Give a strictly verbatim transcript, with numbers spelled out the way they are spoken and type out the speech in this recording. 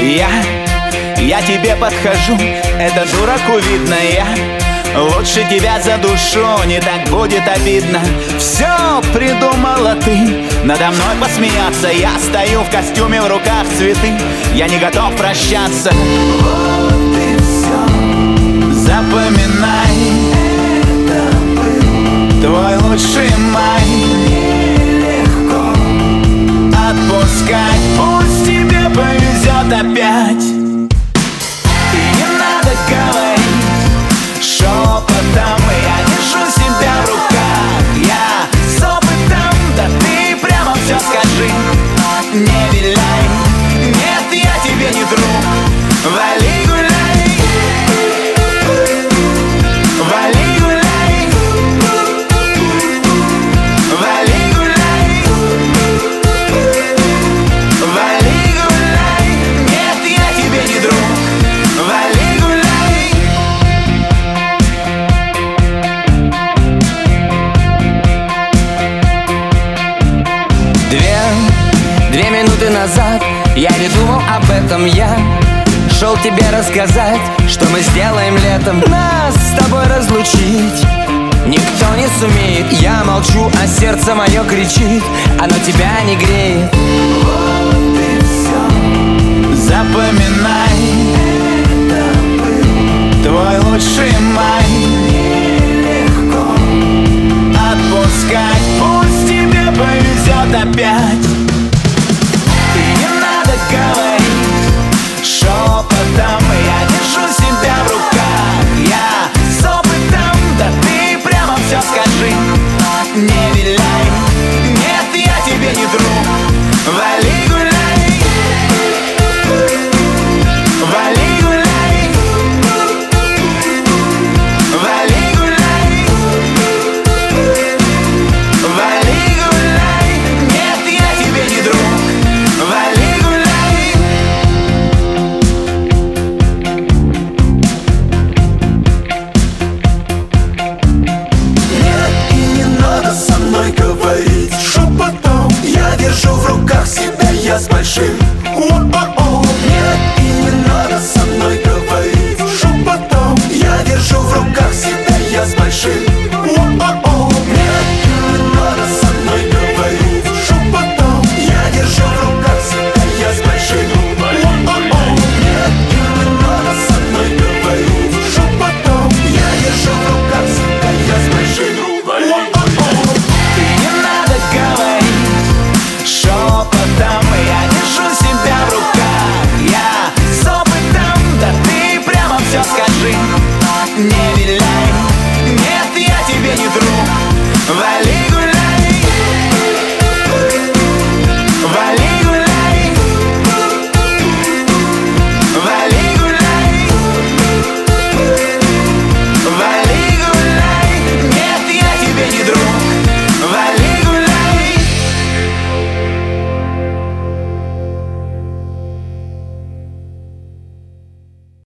Я, я тебе подхожу, это дураку видно. Я лучше тебя задушу, не так будет обидно. Все придумала ты, надо мной посмеяться. Я стою в костюме, в руках цветы, я не готов прощаться. Вот и все, запоминай, это был твой лучший май. Нелегко отпускать, пусть тебе повезет опять. И не надо говорить шепотом, я держу себя в руках. Я с опытом, да ты прямо все скажи. Не виляй, нет, я тебе не друг. Вали гуляй, вали гуляй, вали гуляй, вали гуляй, нет, я тебе не друг. Вали гуляй. Две, две минуты назад я не думал об этом. Я шел тебе рассказать, что мы сделаем летом. Нас с тобой разлучить никто не сумеет. Я молчу, а сердце мое кричит, оно тебя не греет.